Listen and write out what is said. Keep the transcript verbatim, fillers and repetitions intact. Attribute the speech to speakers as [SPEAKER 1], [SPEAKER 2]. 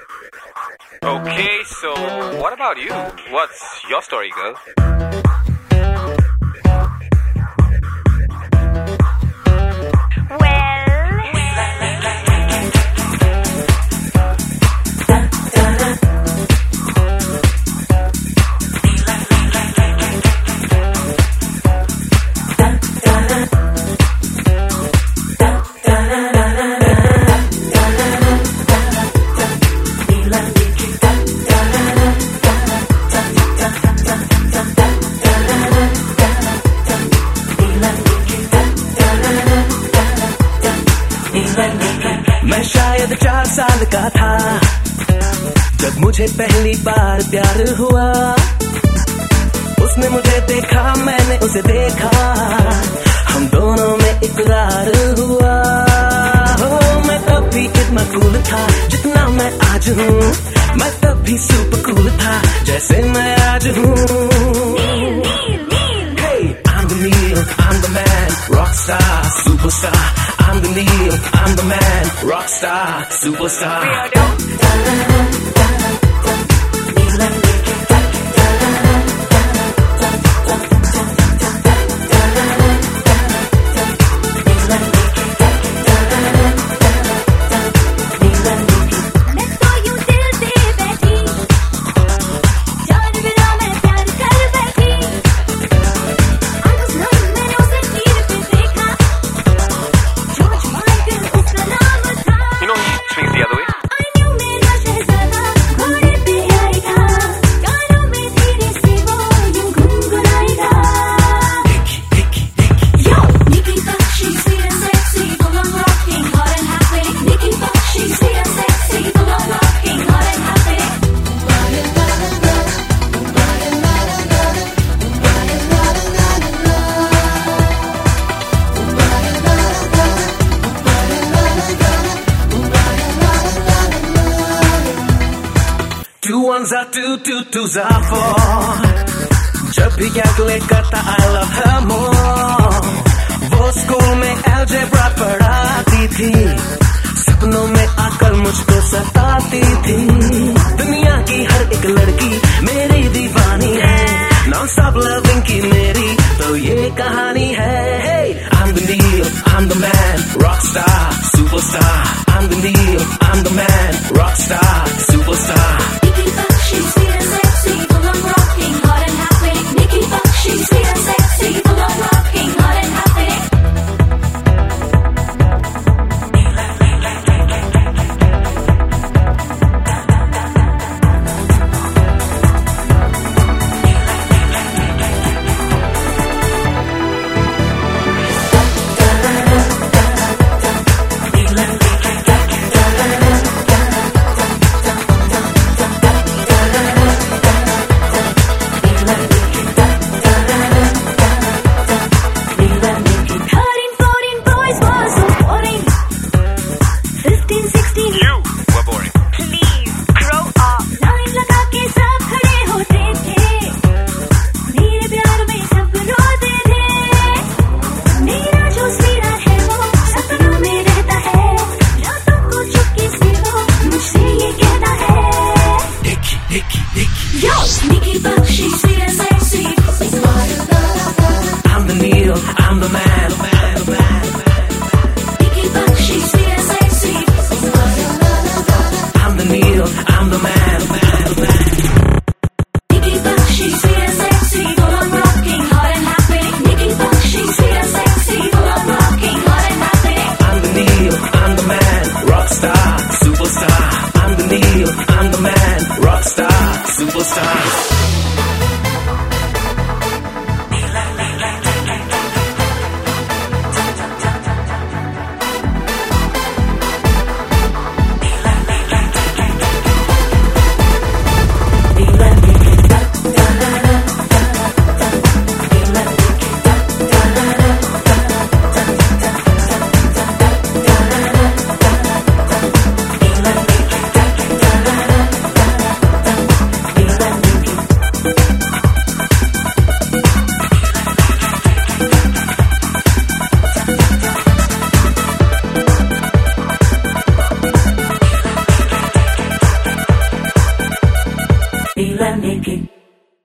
[SPEAKER 1] Okay, so what about you? What's your story, girl?
[SPEAKER 2] मैं शायद चार साल का था जब मुझे पहली बार प्यार हुआ। उसने मुझे देखा, मैंने उसे देखा, हम दोनों में इकरार हुआ। हो मैं तब भी इतना कूल था जितना मैं आज हूँ। मैं तब भी सुपर कूल था जैसे मैं आज हूँ। Hey, I'm the Neil, I'm the man, rockstar, superstar. I'm the Neil, I'm the man, rockstar, superstar. Two ones are two, two twos are four. जब भी कैलकुलेट करता I love her more. वो school में algebra पढ़ाती थी, सपनों में आकर मुझको सताती थी। दुनिया की हर एक लड़की मेरी दीवानी है, नॉन स्टॉप लविंग की मेरी तो ये कहानी है। Hey, I'm the Neil, I'm the man, rockstar, superstar. I'm the Neil, I'm the man, rockstar, superstar.
[SPEAKER 3] She's sweet and sexy, full on rocking, hot and happy. Nikki Buck, she's sweet and sexy, full on rocking, hot and happy. Feel Nikki.